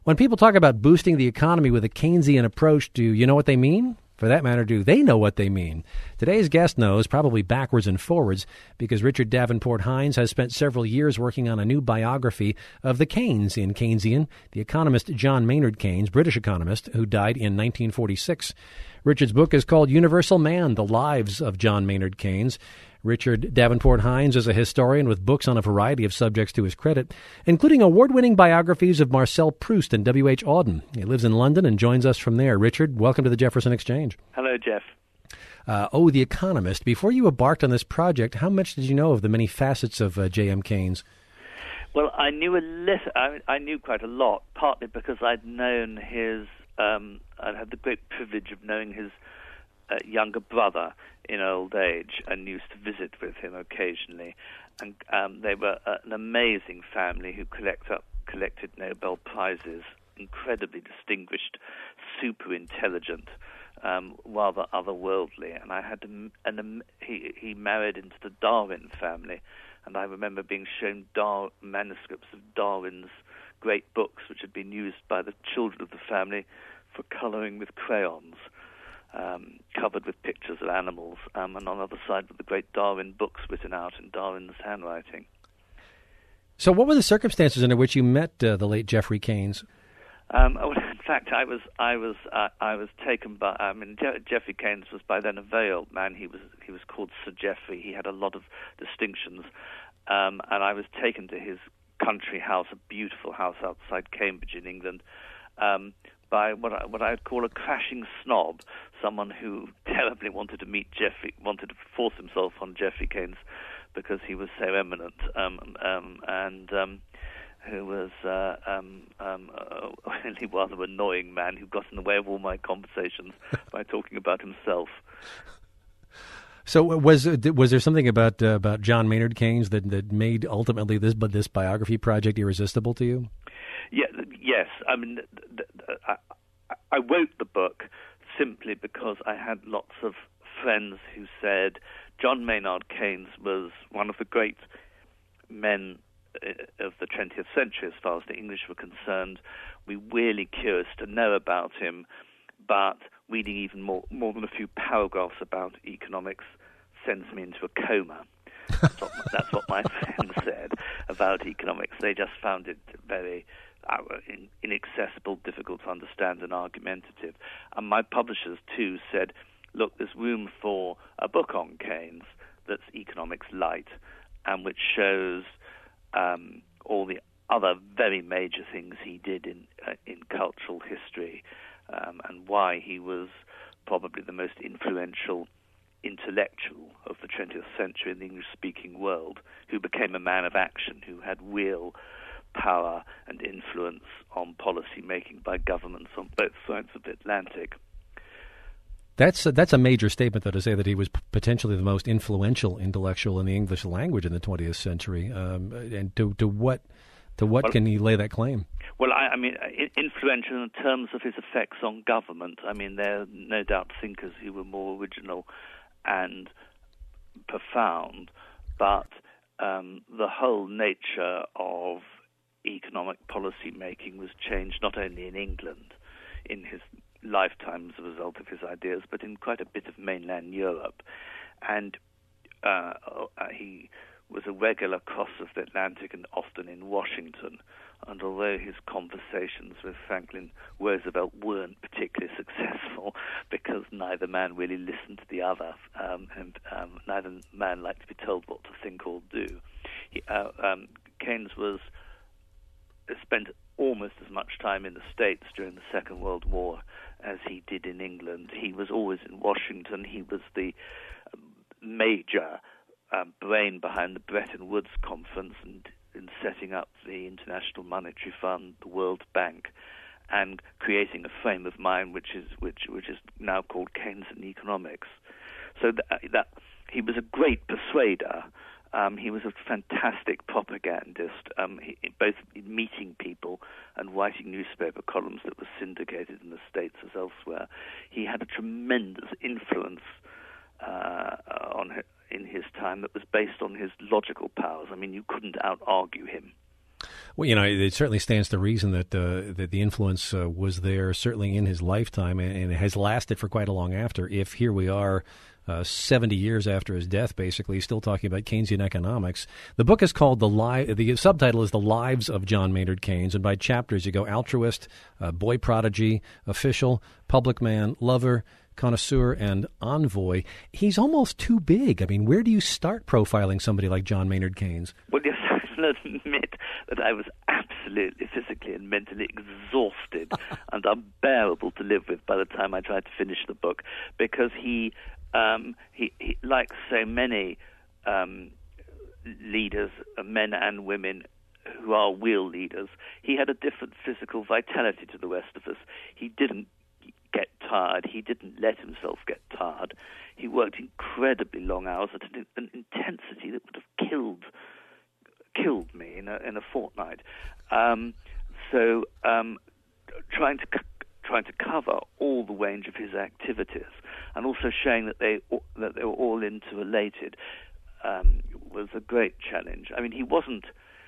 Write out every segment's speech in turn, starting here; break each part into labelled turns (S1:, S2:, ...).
S1: When people talk about boosting the economy with a Keynesian approach, do you know what they mean? For that matter, do they know what they mean? Today's guest knows, probably backwards and forwards, because Richard Davenport Hines has spent several years working on a new biography of the Keynesian, the economist John Maynard Keynes, British economist, who died in 1946. Richard's book is called Universal Man, The Lives of John Maynard Keynes. Richard Davenport Hines is a historian with books on a variety of subjects to his credit, including award-winning biographies of Marcel Proust and W.H. Auden. He lives in London and joins us from there. Richard, welcome to the Jefferson Exchange.
S2: Hello, Jeff.
S1: The Economist. Before you embarked on this project, how much did you know of the many facets of J.M. Keynes?
S2: Well, I knew I knew quite a lot, partly because I'd known his. I'd had the great privilege of knowing his younger brother in old age and used to visit with him occasionally. And they were an amazing family who collected Nobel Prizes, incredibly distinguished, super intelligent, rather otherworldly. And I had he married into the Darwin family, and I remember being shown manuscripts of Darwin's great books, which had been used by the children of the family for colouring with crayons. Covered with pictures of animals, and on the other side were the great Darwin books written out in Darwin's handwriting.
S1: So what were the circumstances under which you met the late Geoffrey Keynes?
S2: In fact, I was taken by. Geoffrey Keynes was by then a very old man. He was called Sir Geoffrey. He had a lot of distinctions, and I was taken to his country house, a beautiful house outside Cambridge in England, by what I would call a crashing snob, someone who terribly wanted to meet Geoffrey, wanted to force himself on Geoffrey Keynes because he was so eminent, and who was a really rather annoying man who got in the way of all my conversations by talking about himself.
S1: So was there something about John Maynard Keynes that made ultimately this biography project irresistible to you?
S2: Yes. I mean, I wrote the book simply because I had lots of friends who said John Maynard Keynes was one of the great men of the 20th century as far as the English were concerned. We were really curious to know about him, but reading even more than a few paragraphs about economics sends me into a coma. That's what my friends said about economics. They just found it very inaccessible, difficult to understand, and argumentative. And my publishers, too, said, look, there's room for a book on Keynes that's economics light and which shows all the other very major things he did in cultural history and why he was probably the most influential intellectual of the 20th century in the English-speaking world, who became a man of action, who had real power and influence on policy making by governments on both sides of the Atlantic.
S1: That's a major statement, though, to say that he was potentially the most influential intellectual in the English language in the 20th century. And to what can he lay that claim?
S2: Well, I mean, influential in terms of his effects on government. I mean, there are no doubt thinkers who were more original and profound, but the whole nature of economic policy making was changed not only in England in his lifetime as a result of his ideas, but in quite a bit of mainland Europe. And he was a regular cross of the Atlantic and often in Washington. And although his conversations with Franklin Roosevelt weren't particularly successful because neither man really listened to the other, and neither man liked to be told what to think or do, Keynes spent almost as much time in the States during the Second World War as he did in England. He was always in Washington. He was the major brain behind the Bretton Woods Conference and in setting up the International Monetary Fund, the World Bank, and creating a frame of mind which is now called Keynesian economics. So that he was a great persuader. He was a fantastic propagandist, both in meeting people and writing newspaper columns that were syndicated in the States as elsewhere. He had a tremendous influence in his time that was based on his logical powers. I mean, you couldn't out-argue him.
S1: Well, it certainly stands to reason that that the influence was there certainly in his lifetime, and it has lasted for quite a long after. If here we are, 70 years after his death, basically, still talking about Keynesian economics. The book is called the subtitle is The Lives of John Maynard Keynes, and by chapters you go altruist, boy prodigy, official, public man, lover, connoisseur, and envoy. He's almost too big. I mean, where do you start profiling somebody like John Maynard Keynes?
S2: Well, yes, I will admit that I was absolutely physically and mentally exhausted and unbearable to live with by the time I tried to finish the book, because he like so many leaders, men and women who are real leaders, he had a different physical vitality to the rest of us. He didn't get tired. He didn't let himself get tired. He worked incredibly long hours at an intensity that would have killed me in a fortnight. Trying to cover all the range of his activities, and also showing that they were all interrelated, was a great challenge. I mean, he wasn't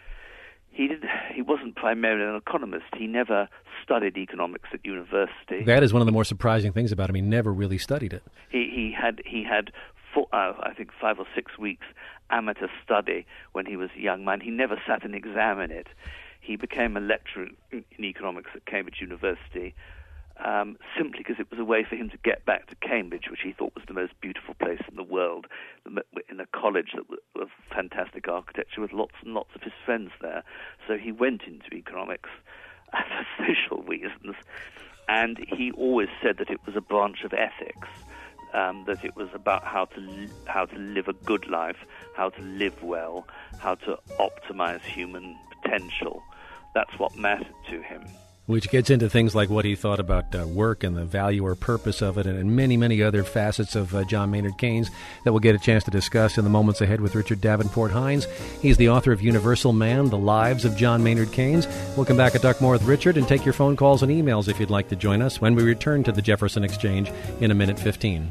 S2: primarily an economist. He never studied economics at university.
S1: That is one of the more surprising things about him. He never really studied it.
S2: He had I think 5 or 6 weeks amateur study when he was a young man. He never sat an exam in it. He became a lecturer in economics at Cambridge University simply because it was a way for him to get back to Cambridge, which he thought was the most beautiful place in the world, in a college that was fantastic architecture with lots and lots of his friends there. So he went into economics for social reasons, and he always said that it was a branch of ethics, that it was about how to live a good life, how to live well, how to optimize human potential. That's what mattered to him.
S1: Which gets into things like what he thought about work and the value or purpose of it, and many, many other facets of John Maynard Keynes that we'll get a chance to discuss in the moments ahead with Richard Davenport Hines. He's the author of Universal Man, The Lives of John Maynard Keynes. We'll come back and talk more with Richard and take your phone calls and emails if you'd like to join us when we return to the Jefferson Exchange in a minute 15.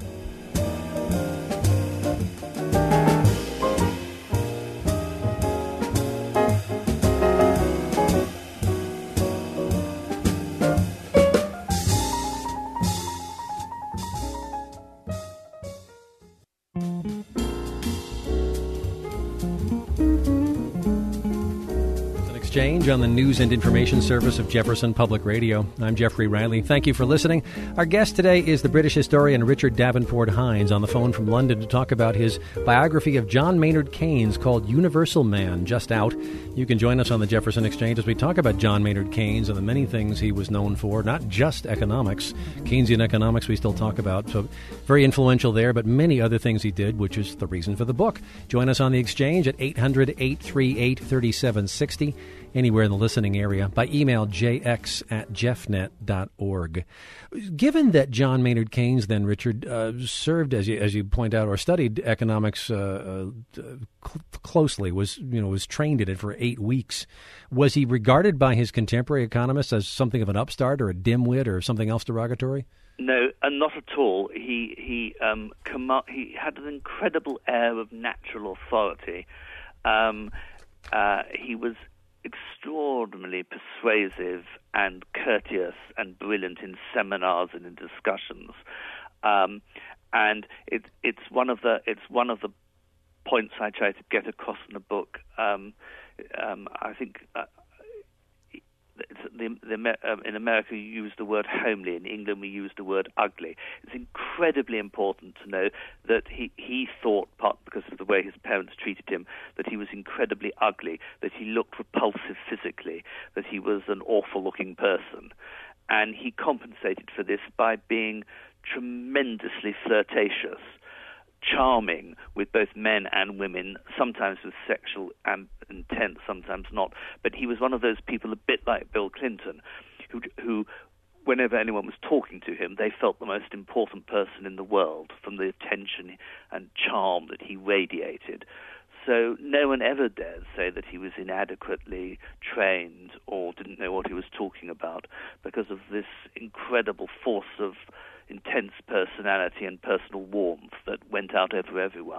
S1: Exchange on the News and Information Service of Jefferson Public Radio. I'm Jeffrey Riley. Thank you for listening. Our guest today is the British historian Richard Davenport Hines, on the phone from London to talk about his biography of John Maynard Keynes called Universal Man, just out. You can join us on the Jefferson Exchange as we talk about John Maynard Keynes and the many things he was known for, not just economics. Keynesian economics we still talk about, so very influential there, but many other things he did, which is the reason for the book. Join us on the Exchange at 800-838-3760. Anywhere in the listening area, by email jx@jeffnet.org. Given that John Maynard Keynes, then, Richard, served, as you point out, or studied economics closely, was trained in it for 8 weeks, was he regarded by his contemporary economists as something of an upstart or a dimwit or something else derogatory?
S2: No, not at all. He had an incredible air of natural authority. He was extraordinarily persuasive and courteous and brilliant in seminars and in discussions, and it's one of the points I try to get across in the book. I think in America you use the word homely. In England we use the word ugly. It's incredibly important to know that he thought, part because of the way his parents treated him, that he was incredibly ugly, that he looked repulsive physically, that he was an awful-looking person. And he compensated for this by being tremendously flirtatious, charming with both men and women, sometimes with sexual intent, sometimes not. But he was one of those people, a bit like Bill Clinton, who whenever anyone was talking to him, they felt the most important person in the world from the attention and charm that he radiated. So no one ever dared say that he was inadequately trained or didn't know what he was talking about, because of this incredible force of intense personality and personal warmth that went out over everyone.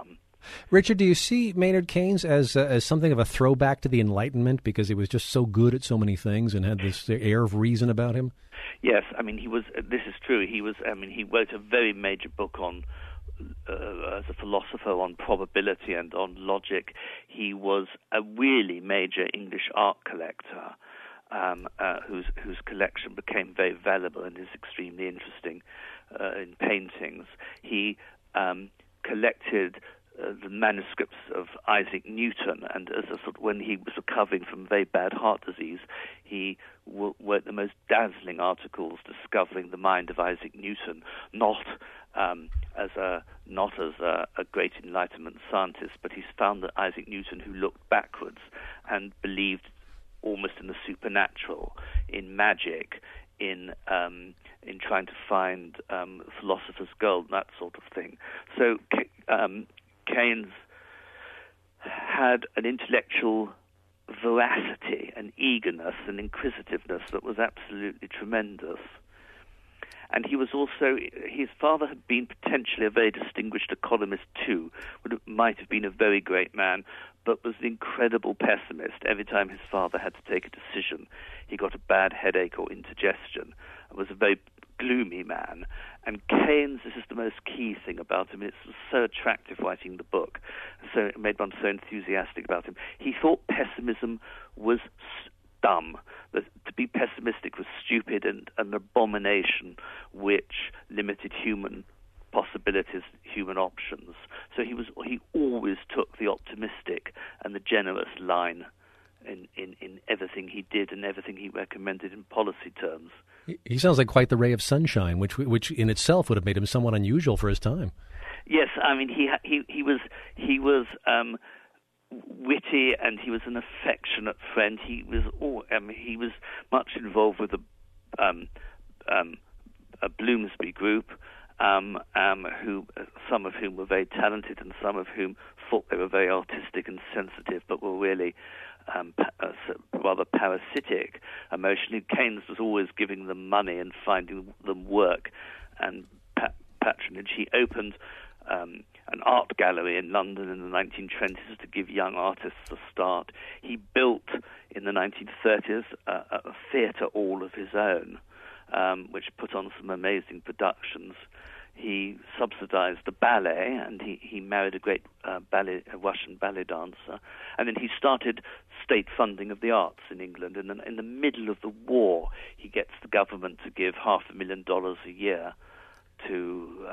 S1: Richard, do you see Maynard Keynes as something of a throwback to the Enlightenment because he was just so good at so many things and had this air of reason about him?
S2: Yes, I mean, he was. This is true. He was. I mean, he wrote a very major book on, as a philosopher, on probability and on logic. He was a really major English art collector, whose collection became very valuable and is extremely interesting in paintings. He collected the manuscripts of Isaac Newton, and as a sort of, when he was recovering from very bad heart disease, he wrote the most dazzling articles discovering the mind of Isaac Newton, not as a great Enlightenment scientist, but he found that Isaac Newton, who looked backwards and believed almost in the supernatural, in magic, in trying to find philosopher's gold, that sort of thing. So Keynes had an intellectual veracity, an eagerness, an inquisitiveness that was absolutely tremendous. And he was also, his father had been potentially a very distinguished economist too, might have been a very great man, but was an incredible pessimist. Every time his father had to take a decision, he got a bad headache or indigestion, and was a very gloomy man. And Keynes, this is the most key thing about him, it's so attractive writing the book, so it made one so enthusiastic about him. He thought pessimism was dumb, that to be pessimistic was stupid and an abomination which limited human possibilities, human options. So he always took the optimistic and the generous line in everything he did and everything he recommended in policy terms.
S1: He sounds like quite the ray of sunshine, which in itself would have made him somewhat unusual for his time.
S2: Yes, I mean he was witty, and he was an affectionate friend. He was much involved with a Bloomsbury group, who some of whom were very talented and some of whom thought they were very artistic and sensitive, but were really rather parasitic emotionally. Keynes was always giving them money and finding them work and patronage. He opened an art gallery in London in the 1920s to give young artists a start. He built in the 1930s a theatre all of his own, which put on some amazing productions. He subsidized the ballet, and he married a great a Russian ballet dancer. And then he started state funding of the arts in England. And in the middle of the war, he gets the government to give $500,000 a year to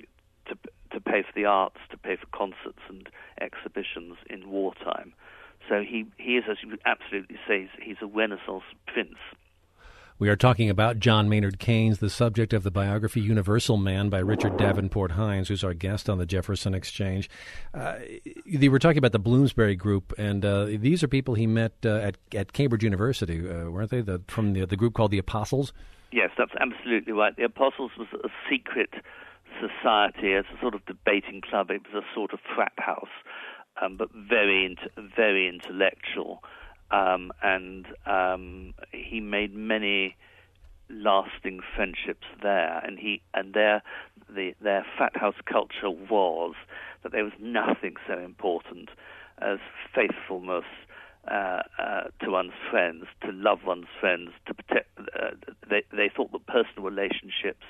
S2: pay for the arts, to pay for concerts and exhibitions in wartime. So he is, as you would absolutely say, he's a Renaissance prince.
S1: We are talking about John Maynard Keynes, the subject of the biography Universal Man by Richard Davenport Hines, who's our guest on the Jefferson Exchange. You were talking about the Bloomsbury Group, and these are people he met at Cambridge University, weren't they, from the group called the Apostles?
S2: Yes, that's absolutely right. The Apostles was a secret society, as a sort of debating club. It was a sort of frat house, but very intellectual. And he made many lasting friendships there. And their frat house culture was that there was nothing so important as faithfulness to one's friends, to love one's friends, to protect. They thought that personal relationships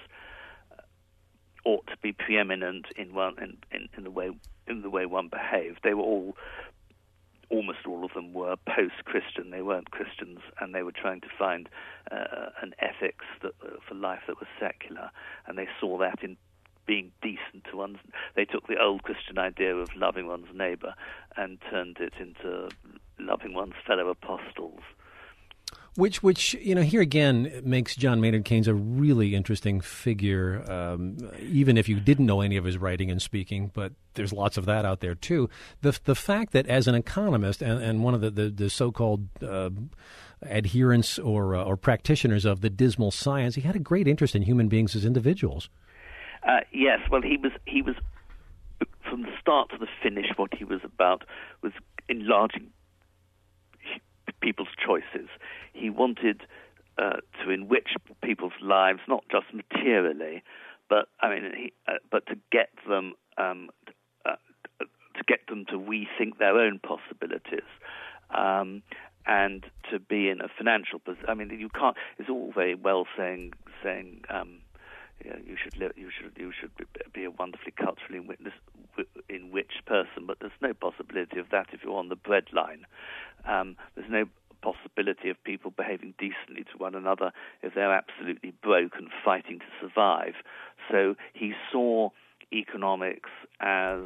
S2: ought to be preeminent in the way one behaved. They were almost all of them were post-Christian. They weren't Christians, and they were trying to find an ethics for life that was secular, and they saw that in being decent to one's. They took the old Christian idea of loving one's neighbor and turned it into loving one's fellow apostles.
S1: Which here again makes John Maynard Keynes a really interesting figure, even if you didn't know any of his writing and speaking, but there's lots of that out there too. The fact that as an economist and one of the so-called adherents or practitioners of the dismal science, he had a great interest in human beings as individuals.
S2: Yes, well, he was from the start to the finish. What he was about was enlarging people's choices. He wanted to enrich people's lives, not just materially, but to get them to get them to rethink their own possibilities. And to be in a financial position. I mean, you can't. It's all very well saying you should be a wonderfully culturally enriched person, but there's no possibility of that if you're on the breadline. There's no possibility of people behaving decently to one another if they're absolutely broke and fighting to survive. So he saw economics as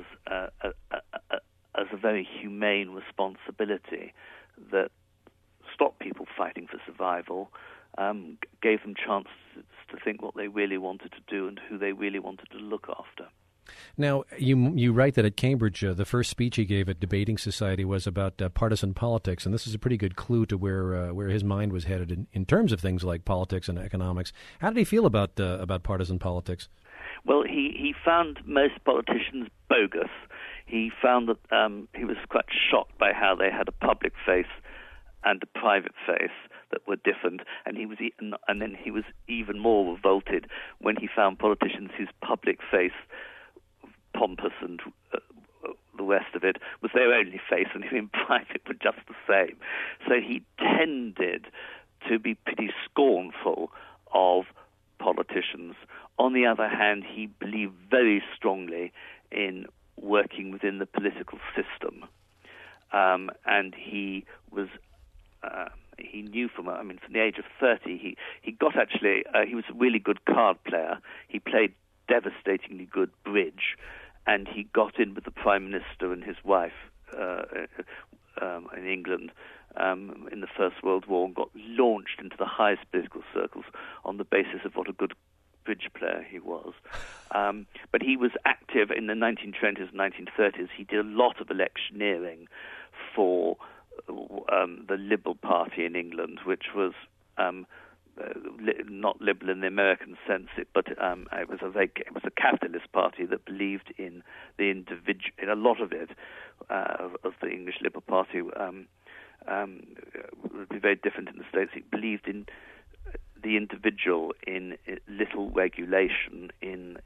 S2: a very humane responsibility that stopped people fighting for survival, gave them chances to think what they really wanted to do and who they really wanted to look after.
S1: Now, you write that at Cambridge, the first speech he gave at Debating Society was about partisan politics, and this is a pretty good clue to where his mind was headed in terms of things like politics and economics. How did he feel about partisan politics?
S2: Well, he found most politicians bogus. He found that he was quite shocked by how they had a public face and a private face that were different, and then he was even more revolted when he found politicians whose public face, pompous and the rest of it, was their only face, and who in private were just the same. So he tended to be pretty scornful of politicians. On the other hand, he believed very strongly in working within the political system, and he was. He knew from the age of 30, he got actually. He was a really good card player. He played devastatingly good bridge, and he got in with the Prime Minister and his wife in England in the First World War, and got launched into the highest political circles on the basis of what a good bridge player he was. But he was active in the 1920s and 1930s. He did a lot of electioneering for the Liberal Party in England, which was not liberal in the American sense, but it was a capitalist party that believed in the individual. In a lot of it, of the English Liberal Party, would be very different in the States. It believed in the individual, in little regulation, in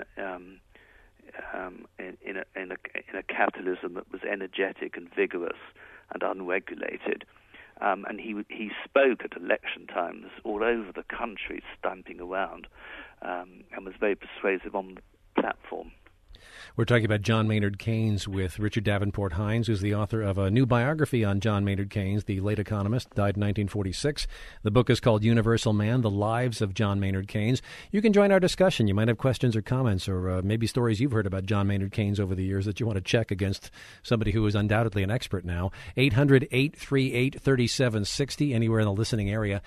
S2: a capitalism that was energetic and vigorous and unregulated. And he spoke at election times all over the country, stamping around, and was very persuasive on the platform.
S1: We're talking about John Maynard Keynes with Richard Davenport Hines, who's the author of a new biography on John Maynard Keynes, the late economist, died in 1946. The book is called Universal Man, The Lives of John Maynard Keynes. You can join our discussion. You might have questions or comments or maybe stories you've heard about John Maynard Keynes over the years that you want to check against somebody who is undoubtedly an expert now. 800-838-3760, anywhere in the listening area.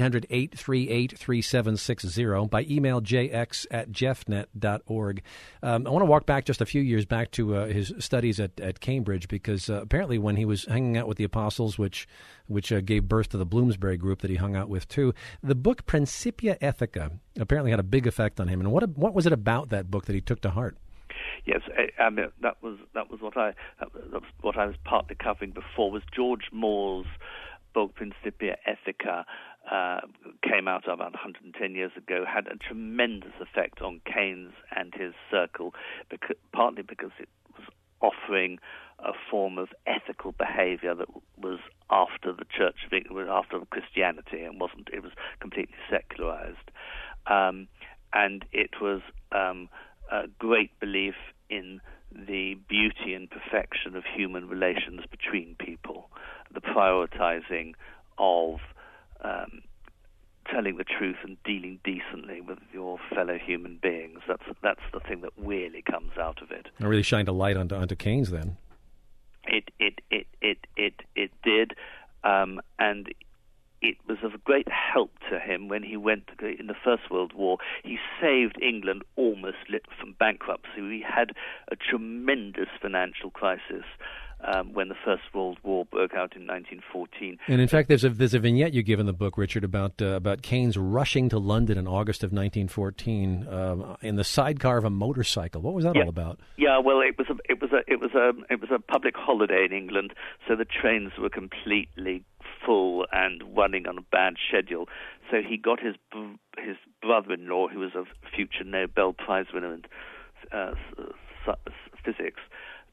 S1: 800-838-3760. By email, jx@jeffnet.org. I want to walk back just a few years back to his studies at Cambridge, because apparently when he was hanging out with the apostles, which gave birth to the Bloomsbury group that he hung out with too, the book Principia Ethica apparently had a big effect on him. And what was it about that book that he took to heart?
S2: Yes, that was what I was partly covering before. Was George Moore's book Principia Ethica. Came out about 110 years ago, had a tremendous effect on Keynes and his circle, partly because it was offering a form of ethical behavior that was after the Church of England, after Christianity, and it was completely secularized. And it was a great belief in the beauty and perfection of human relations between people, the prioritizing of telling the truth and dealing decently with your fellow human beings. That's the thing that really comes out of it.
S1: It really shined a light onto Keynes then.
S2: It did, and it was of great help to him when he went in the First World War. He saved England almost from bankruptcy. We had a tremendous financial crisis when the First World War broke out in 1914.
S1: And in fact, there's a vignette you give in the book, Richard, about Keynes rushing to London in August of 1914 in the sidecar of a motorcycle. What was that all about?
S2: Yeah, well, it was a public holiday in England, so the trains were completely full and running on a bad schedule. So he got his brother-in-law, who was a future Nobel Prize winner in physics,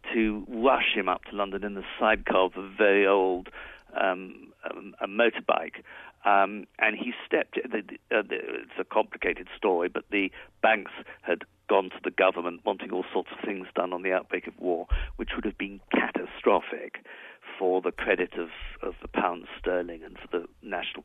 S2: to rush him up to London in the sidecar of a very old a motorbike. And he stepped. It's a complicated story, but the banks had gone to the government wanting all sorts of things done on the outbreak of war, which would have been catastrophic for the credit of the pound sterling and for the national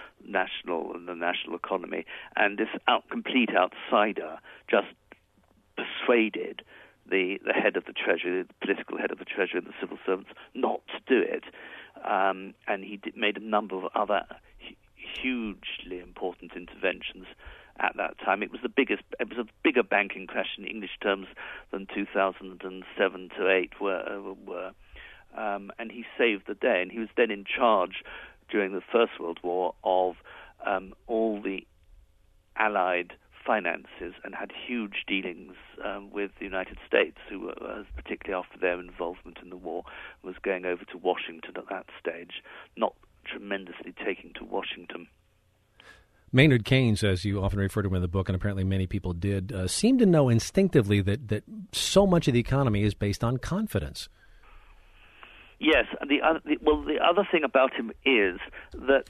S2: economy. And this complete outsider just persuaded the head of the Treasury, the political head of the Treasury, and the civil servants not to do it. And he made a number of other hugely important interventions at that time. It was a bigger banking crash in English terms than 2007 to 8 were. And he saved the day. And he was then in charge during the First World War of all the Allied finances and had huge dealings with the United States, who were, particularly after their involvement in the war, was going over to Washington at that stage, not tremendously taking to Washington.
S1: Maynard Keynes, as you often refer to him in the book, and apparently many people did, seem to know instinctively that so much of the economy is based on confidence.
S2: Yes, and the other thing about him is that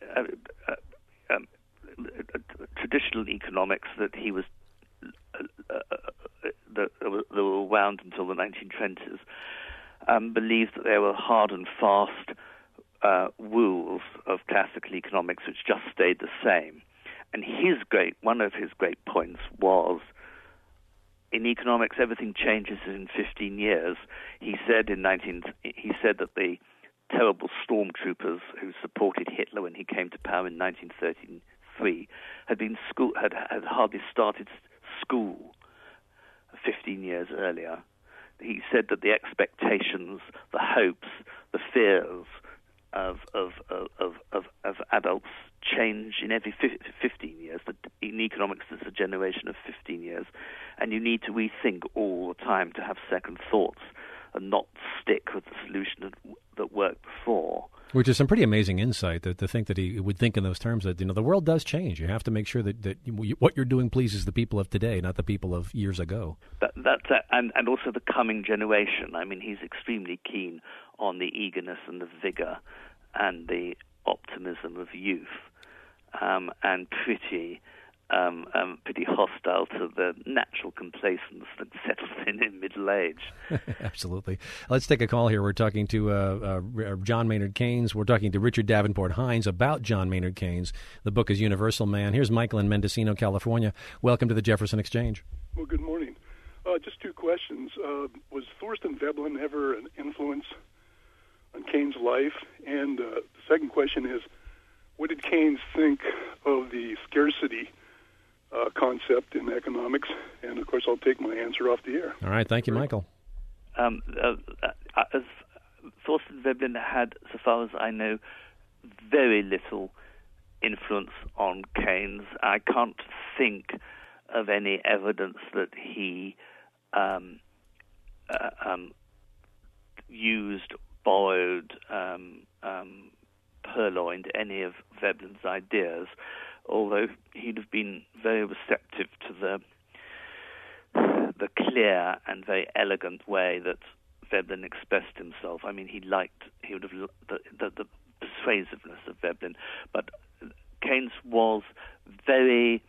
S2: traditional economics that he was that were around until the 1920s believed that there were hard and fast rules of classical economics which just stayed the same. And one of his great points was, in economics, everything changes in 15 years. He said that the terrible stormtroopers who supported Hitler when he came to power in 1933 had hardly started school 15 years earlier. He said that the expectations, the hopes, the fears of adults change in every 15 years. In economics, there's a generation of 15 years, and you need to rethink all the time to have second thoughts and not stick with the solution that worked before.
S1: Which is some pretty amazing insight, to think that he would think in those terms, that the world does change. You have to make sure that what you're doing pleases the people of today, not the people of years ago.
S2: And also the coming generation. I mean, he's extremely keen on the eagerness and the vigor and the optimism of youth, and pretty hostile to the natural complacence that settles in middle age.
S1: Absolutely. Let's take a call here. We're talking to John Maynard Keynes. We're talking to Richard Davenport Hines about John Maynard Keynes. The book is Universal Man. Here's Michael in Mendocino, California. Welcome to the Jefferson Exchange.
S3: Well, good morning. Just two questions. Was Thorstein Veblen ever an influence on Keynes' life? And the second question is, what did Keynes think of the scarcity concept in economics? And, of course, I'll take my answer off the air.
S1: All right. Thank you, Michael.
S2: As Thorstein Veblen had, so far as I know, very little influence on Keynes. I can't think of any evidence that he borrowed, purloined any of Veblen's ideas, although he'd have been very receptive to the clear and very elegant way that Veblen expressed himself. I mean, he would have the persuasiveness of Veblen, but Keynes was very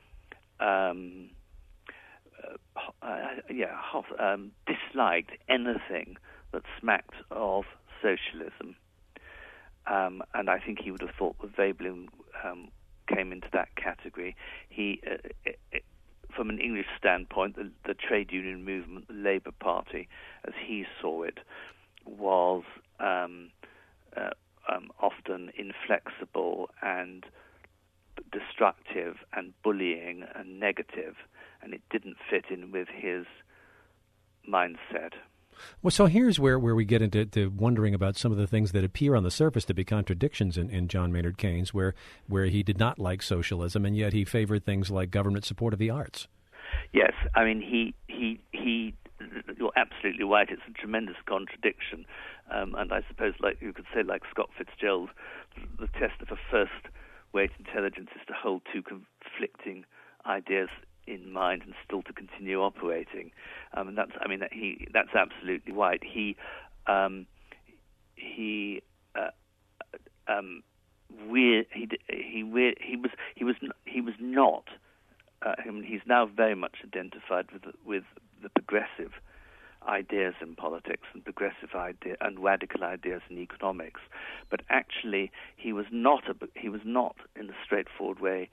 S2: disliked anything that smacked of socialism, and I think he would have thought that Veblen came into that category. He, from an English standpoint, the trade union movement, the Labour Party, as he saw it, was often inflexible and destructive and bullying and negative, and it didn't fit in with his mindset.
S1: Well, so here's where we get into wondering about some of the things that appear on the surface to be contradictions in John Maynard Keynes, where he did not like socialism, and yet he favored things like government support of the arts.
S2: Yes, I mean, you're absolutely right. It's a tremendous contradiction, and I suppose, like you could say, like Scott Fitzgerald, the test of a first-rate intelligence is to hold two conflicting ideas in mind and still to continue operating. And that's absolutely right. He was not. He's now very much identified with the progressive ideas in politics and progressive idea and radical ideas in economics, but actually he was not in a straightforward way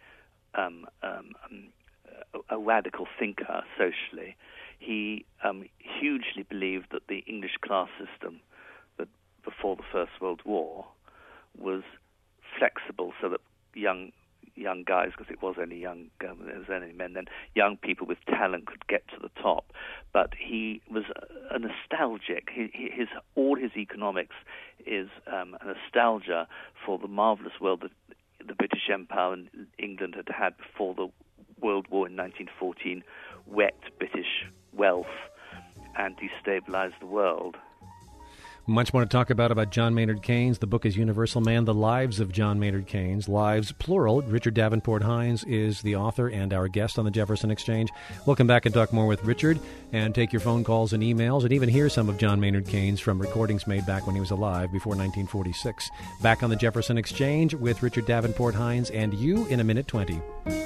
S2: a radical thinker socially. He hugely believed that the English class system that before the First World War was flexible, so that young guys, because it was only men then, young people with talent could get to the top. But he was a nostalgic. All his economics is a nostalgia for the marvelous world that the British Empire and England had before the World War in 1914 wrecked British wealth and destabilized the world.
S1: Much more to talk about John Maynard Keynes. The book is Universal Man, The Lives of John Maynard Keynes. Lives, plural. Richard Davenport Hines is the author and our guest on the Jefferson Exchange. We'll come back and talk more with Richard and take your phone calls and emails and even hear some of John Maynard Keynes from recordings made back when he was alive before 1946. Back on the Jefferson Exchange with Richard Davenport Hines and you in a minute 20.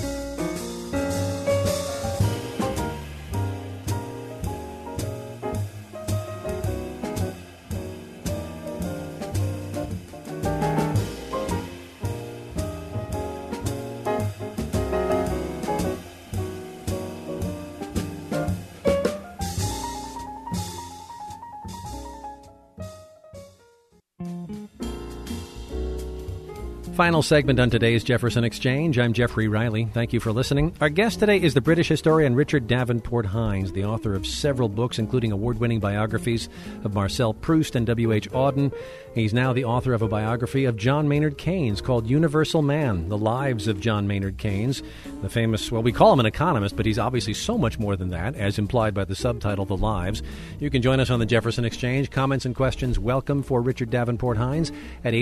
S1: Final segment on today's Jefferson Exchange. I'm Jeffrey Riley. Thank you for listening. Our guest today is the British historian Richard Davenport Hines, the author of several books, including award-winning biographies of Marcel Proust and W.H. Auden. He's now the author of a biography of John Maynard Keynes called Universal Man, The Lives of John Maynard Keynes. The famous, well, we call him an economist, but he's obviously so much more than that, as implied by the subtitle, The Lives. You can join us on the Jefferson Exchange. Comments and questions welcome for Richard Davenport Hines at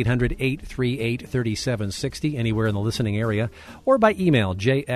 S1: 800-838-3760, anywhere in the listening area, or by email,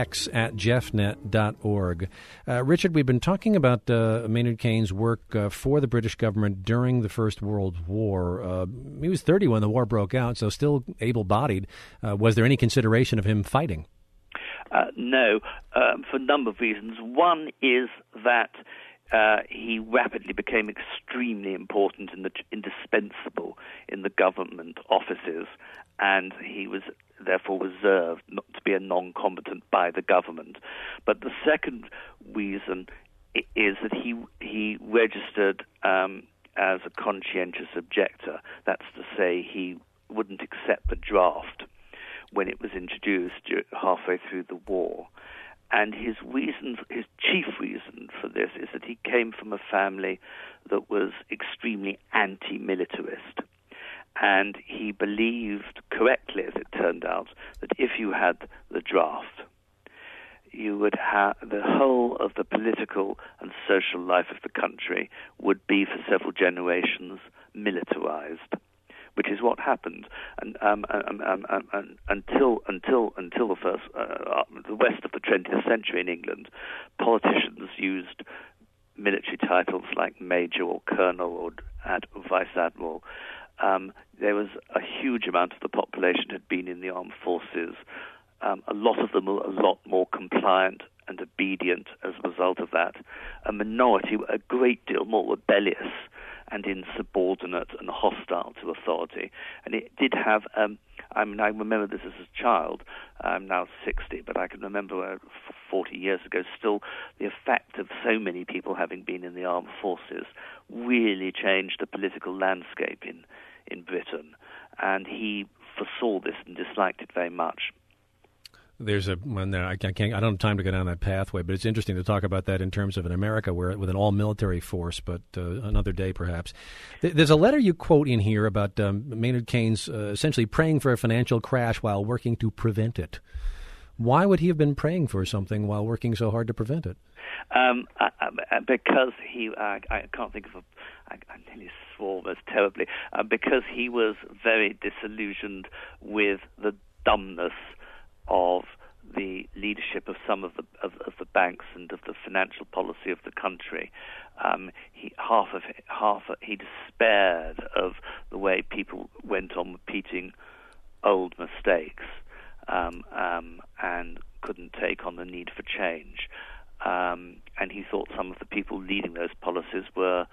S1: jx@jeffnet.org. Richard, we've been talking about Maynard Keynes' work for the British government during the First World War. He was 30 when the war broke out, so still able-bodied. Was there any consideration of him fighting?
S2: No, for a number of reasons. One is that he rapidly became extremely important and indispensable in the government offices, and he was therefore reserved not to be a non-combatant by the government. But the second reason is that he registered as a conscientious objector. That's to say, he wouldn't accept the draft when it was introduced halfway through the war. And his chief reason for this is that he came from a family that was extremely anti-militarist. And he believed, correctly as it turned out, that if you had the draft, you would have the whole of the political and social life of the country would be for several generations militarized, which is what happened. And until the west of the 20th century in England, politicians used military titles like major or colonel or vice admiral. There was a huge amount of the population had been in the armed forces. A lot of them were a lot more compliant and obedient as a result of that. A minority were a great deal more rebellious and insubordinate and hostile to authority. And it did have, I remember this as a child. I'm now 60, but I can remember 40 years ago still the effect of so many people having been in the armed forces really changed the political landscape in Britain. And he foresaw this and disliked it very much.
S1: There's I don't have time to go down that pathway, but it's interesting to talk about that in terms of an America with an all-military force, but another day perhaps. There's a letter you quote in here about Maynard Keynes essentially praying for a financial crash while working to prevent it. Why would he have been praying for something while working so hard to prevent it?
S2: Because I can't think of I nearly swore most terribly, because he was very disillusioned with the dumbness of the leadership of some of the banks and of the financial policy of the country. He despaired of the way people went on repeating old mistakes and couldn't take on the need for change. And he thought some of the people leading those policies were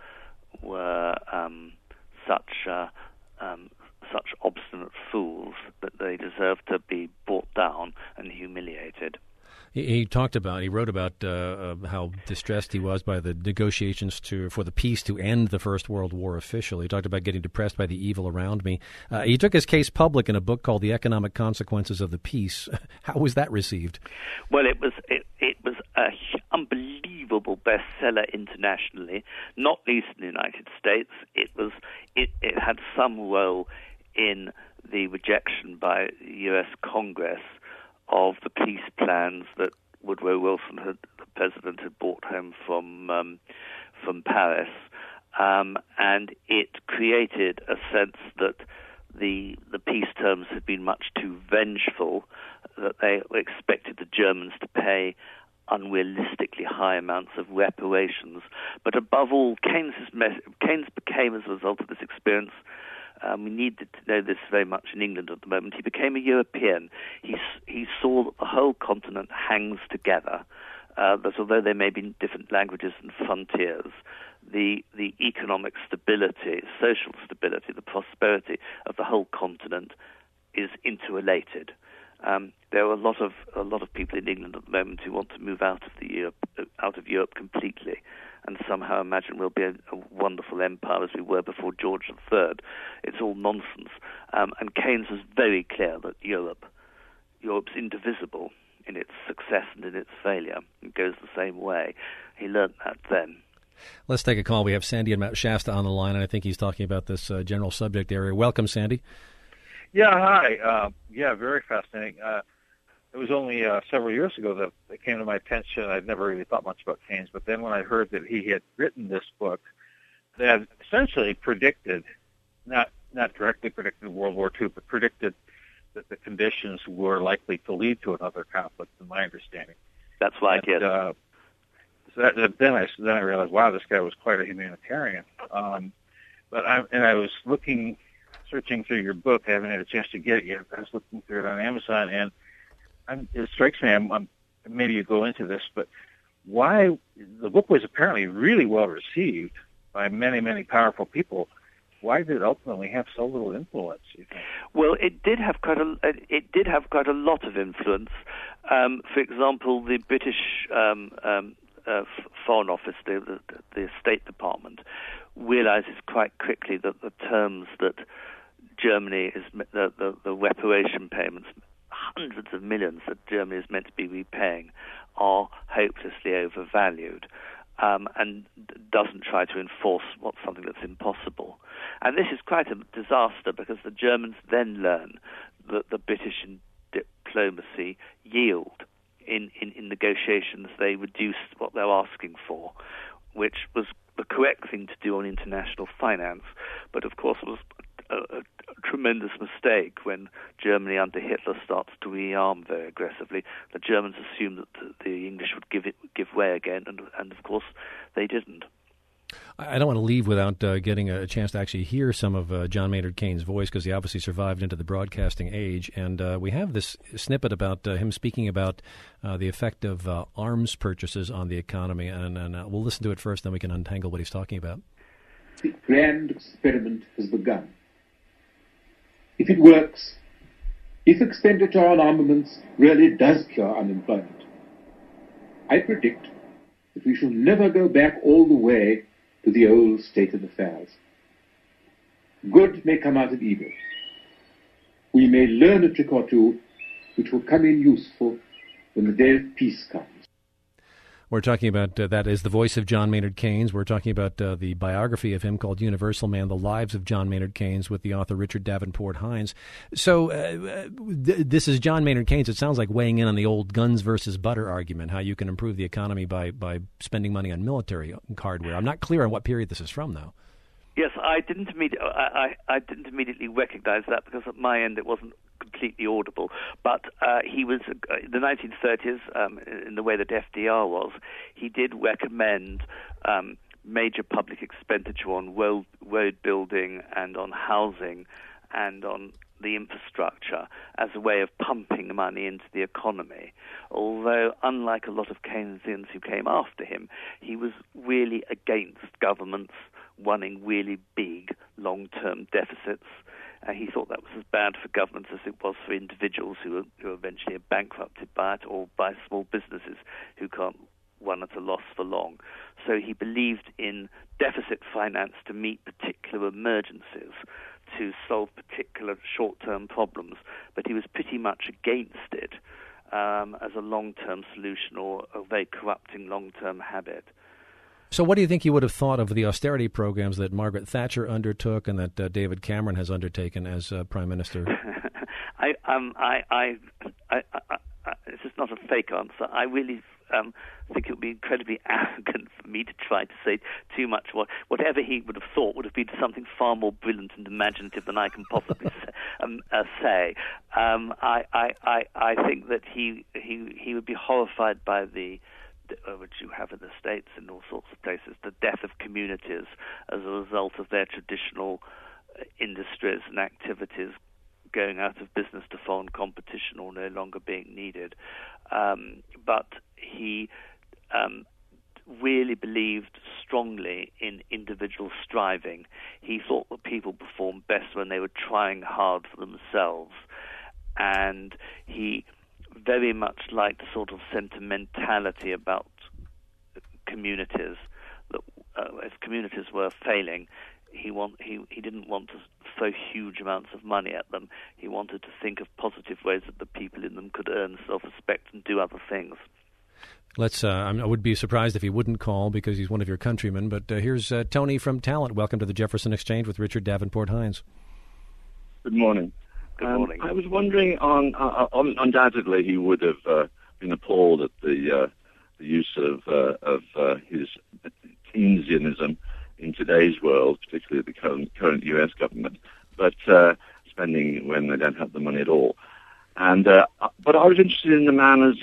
S2: such obstinate fools that they deserved to be brought down and humiliated.
S1: He wrote about how distressed he was by the negotiations for the peace to end the First World War officially. He talked about getting depressed by the evil around me. He took his case public in a book called The Economic Consequences of the Peace. How was that received?
S2: Well, it was an unbelievable bestseller internationally, not least in the United States. It had some role in the rejection by the U.S. Congress of the peace plans that Woodrow Wilson, the president, had brought home from Paris, and it created a sense that the peace terms had been much too vengeful, that they expected the Germans to pay unrealistically high amounts of reparations. But above all, Keynes became, as a result of this experience, we needed to know this very much in England at the moment, he became a European. He saw that the whole continent hangs together, that although there may be different languages and frontiers, the economic stability, social stability, the prosperity of the whole continent is interrelated. There are a lot of people in England at the moment who want to move out of Europe completely, and somehow imagine we'll be a wonderful empire as we were before George III. It's all nonsense. And Keynes was very clear that Europe's indivisible in its success and in its failure. It goes the same way. He learned that then. Let's
S1: take a call. We have Sandy in Mount Shasta on the line, and I think he's talking about this general subject area. Welcome, Sandy.
S4: Yeah, hi. Very fascinating. It was only several years ago that it came to my attention. I'd never really thought much about Keynes, but then when I heard that he had written this book that essentially predicted, not directly predicted World War II, but predicted that the conditions were likely to lead to another conflict, in my understanding.
S2: That's right, yes.
S4: Then I realized, wow, this guy was quite a humanitarian. But I was searching through your book. I haven't had a chance to get it yet. I was looking through it on Amazon, and it strikes me, maybe you go into this, but why the book was apparently really well received by many, many powerful people. Why did it ultimately have so little influence, you think?
S2: Well, it did have quite a lot of influence. For example, the British Foreign Office, the State Department, realizes quite quickly that the terms that Germany is the reparation payments, hundreds of millions that Germany is meant to be repaying, are hopelessly overvalued, and doesn't try to enforce something that's impossible. And this is quite a disaster because the Germans then learn that the British diplomacy yield. In negotiations, they reduced what they're asking for, which was the correct thing to do on international finance, but of course was a tremendous mistake when Germany under Hitler starts to rearm very aggressively. The Germans assumed that the English would give way again, and of course they didn't.
S1: I don't want to leave without getting a chance to actually hear some of John Maynard Keynes' voice, because he obviously survived into the broadcasting age. And we have this snippet about him speaking about the effect of arms purchases on the economy. And we'll listen to it first, then we can untangle what he's talking about.
S5: The grand experiment has begun. If it works, if expenditure on armaments really does cure unemployment, I predict that we shall never go back all the way to the old state of affairs. Good may come out of evil. We may learn a trick or two which will come in useful when the day of peace comes.
S1: We're talking about, that is the voice of John Maynard Keynes. We're talking about the biography of him called Universal Man, The Lives of John Maynard Keynes, with the author Richard Davenport Hines. So this is John Maynard Keynes. It sounds like weighing in on the old guns versus butter argument, how you can improve the economy by spending money on military hardware. I'm not clear on what period this is from, though.
S2: Yes, I didn't immediately recognise that, because at my end it wasn't completely audible. But he was the 1930s, in the way that FDR was. He did recommend major public expenditure on road building and on housing and on the infrastructure as a way of pumping money into the economy. Although, unlike a lot of Keynesians who came after him, he was really against governments running really big long-term deficits. He thought that was as bad for governments as it was for individuals who eventually are bankrupted by it, or by small businesses who can't run at a loss for long. So he believed in deficit finance to meet particular emergencies, to solve particular short-term problems, but he was pretty much against it as a long-term solution, or a very corrupting long-term habit.
S1: So what do you think you would have thought of the austerity programs that Margaret Thatcher undertook and that David Cameron has undertaken as Prime Minister?
S2: This is not a fake answer. I really think it would be incredibly arrogant for me to try to say too much. Whatever he would have thought would have been something far more brilliant and imaginative than I can possibly say. I think that he would be horrified by which you have in the States and all sorts of places, the death of communities as a result of their traditional industries and activities going out of business to foreign competition or no longer being needed. But he really believed strongly in individual striving. He thought that people performed best when they were trying hard for themselves. And he very much liked the sort of sentimentality about communities. That if communities were failing, he didn't want to throw huge amounts of money at them. He wanted to think of positive ways that the people in them could earn self-respect and do other things.
S1: I would be surprised if he wouldn't call, because he's one of your countrymen. But here's Tony from Talent. Welcome to the Jefferson Exchange with Richard Davenport Hines.
S6: Good morning.
S2: Good morning.
S6: I was wondering, undoubtedly he would have been appalled at the use of his Keynesianism in today's world, particularly the current U.S. government, but spending when they don't have the money at all. And but I was interested in the man as,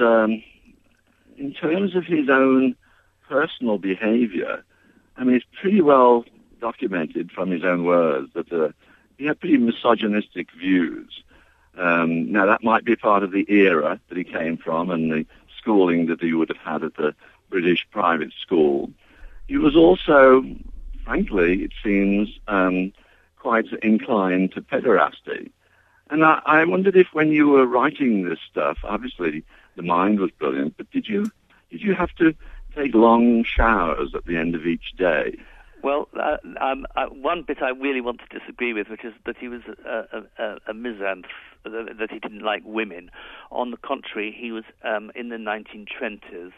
S6: in terms of his own personal behavior. I mean, it's pretty well documented from his own words that he had pretty misogynistic views. Now, that might be part of the era that he came from and the schooling that he would have had at the British private school. He was also, frankly, it seems, quite inclined to pederasty. And I wondered if, when you were writing this stuff, obviously the mind was brilliant, but did you have to take long showers at the end of each day?
S2: Well, one bit I really want to disagree with, which is that he was a misanthrope, that he didn't like women. On the contrary, he was in the 1920s.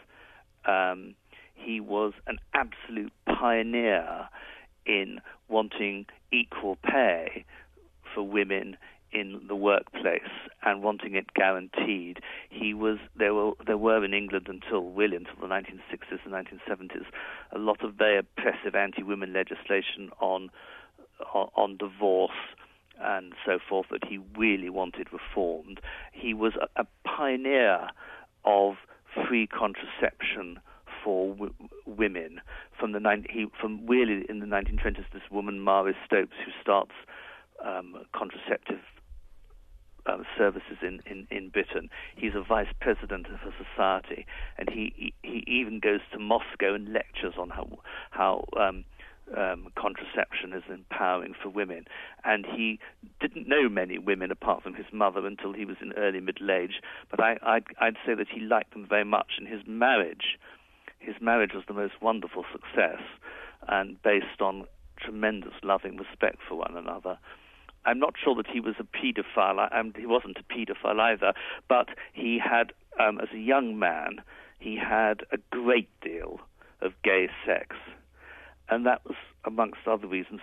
S2: He was an absolute pioneer in wanting equal pay for women in the workplace and wanting it guaranteed. There were in England until the 1960s and 1970s a lot of very oppressive anti-women legislation on divorce and so forth that he really wanted reformed. He was a pioneer of free contraception for women. From really in the 1920s, this woman Marie Stopes, who starts contraceptive services in Britain. He's a vice president of a society, and he even goes to Moscow and lectures on how contraception is empowering for women. And he didn't know many women apart from his mother until he was in early middle age. But I'd say that he liked them very much. And his marriage was the most wonderful success, and based on tremendous loving respect for one another. I'm not sure that he was a paedophile, and he wasn't a paedophile either, but he had, as a young man, he had a great deal of gay sex. And that was, amongst other reasons,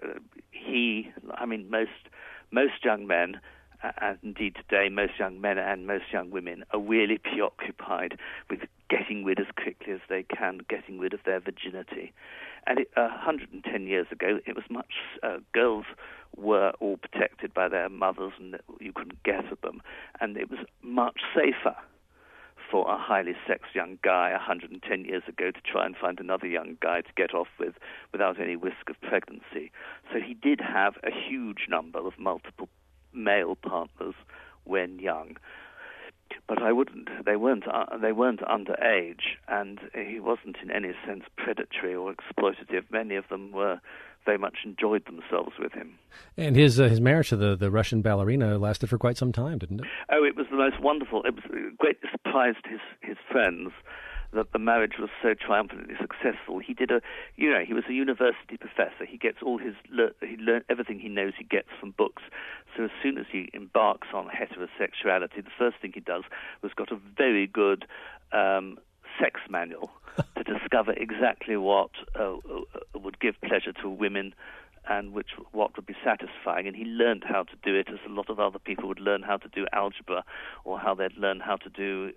S2: most young men, and indeed today most young men and most young women, are really preoccupied with getting getting rid as quickly as they can, getting rid of their virginity. And 110 years ago, it was much, girls were all protected by their mothers and you couldn't get at them. And it was much safer for a highly sexed young guy 110 years ago to try and find another young guy to get off with without any risk of pregnancy. So he did have a huge number of multiple male partners when young. But they weren't underage, and he wasn't in any sense predatory or exploitative. Many of them very much enjoyed themselves with him.
S1: And his marriage to the Russian ballerina lasted for quite some time, didn't it?
S2: Oh, it was the most wonderful. It was a great surprise to his friends that the marriage was so triumphantly successful. He was a university professor. He learned everything he knows he gets from books. So as soon as he embarks on heterosexuality, the first thing he does was got a very good sex manual to discover exactly what would give pleasure to women and what would be satisfying. And he learned how to do it as a lot of other people would learn how to do algebra or how they'd learn how to do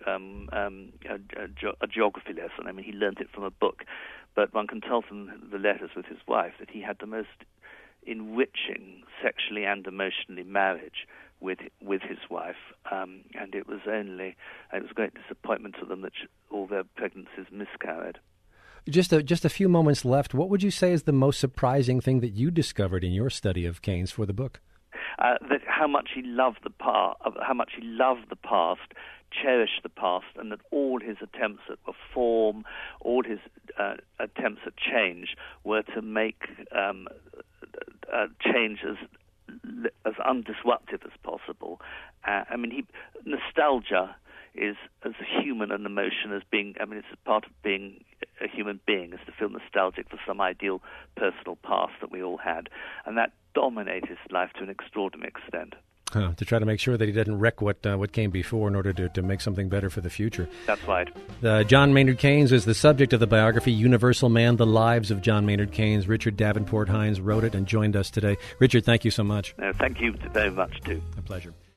S2: a geography lesson. I mean, he learned it from a book. But one can tell from the letters with his wife that he had the most enriching sexually and emotionally marriage with his wife, and it was a great disappointment to them that all their pregnancies miscarried.
S1: Just a few moments left. What would you say is the most surprising thing that you discovered in your study of Keynes for the book?
S2: That how much he loved the past, cherished the past, and that all his attempts at reform, all his attempts at change were to make change as undisruptive as possible. Nostalgia is as human an emotion as being, it's a part of being a human being, is to feel nostalgic for some ideal personal past that we all had. And that dominated his life to an extraordinary extent.
S1: To try to make sure that he didn't wreck what came before in order to make something better for the future.
S2: That's right.
S1: John Maynard Keynes is the subject of the biography Universal Man, The Lives of John Maynard Keynes. Richard Davenport Hines wrote it and joined us today. Richard, thank you so much.
S2: No, thank you very much, too.
S1: A pleasure.